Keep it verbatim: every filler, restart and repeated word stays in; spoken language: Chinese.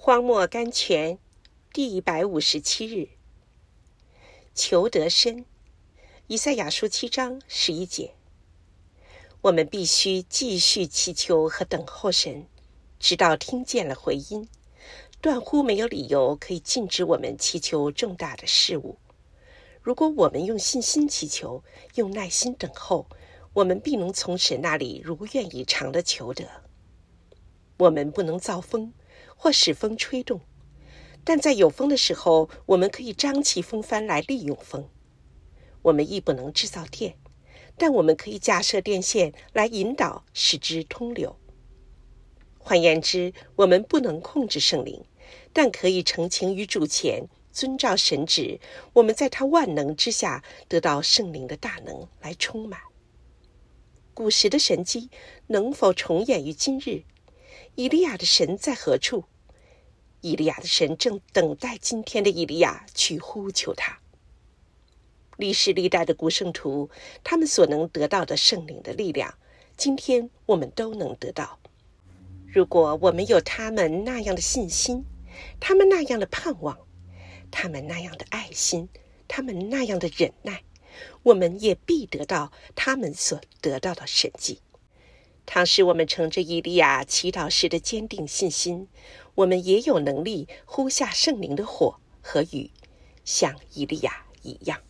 荒漠甘泉第一百五十七日，求得生。以赛亚书七章十一节。我们必须继续祈求和等候神，直到听见了回音，断乎没有理由可以禁止我们祈求重大的事物。如果我们用信心祈求，用耐心等候，我们必能从神那里如愿以偿的求得。我们不能造风或使风吹动，但在有风的时候，我们可以张起风帆来利用风。我们亦不能制造电，但我们可以架设电线来引导，使之通流。换言之，我们不能控制圣灵，但可以澄清于主前，遵照神旨，我们在他万能之下得到圣灵的大能来充满。古时的神迹能否重演于今日？以利亚的神在何处？以利亚的神正等待今天的以利亚去呼求他。历世历代的古圣徒，他们所能得到的圣灵的力量，今天我们都能得到。如果我们有他们那样的信心，他们那样的盼望，他们那样的爱心，他们那样的忍耐，我们也必得到他们所得到的神迹。倘使我们乘着以利亚祈祷时的坚定信心，我们也有能力呼下圣灵的火和雨，像以利亚一样。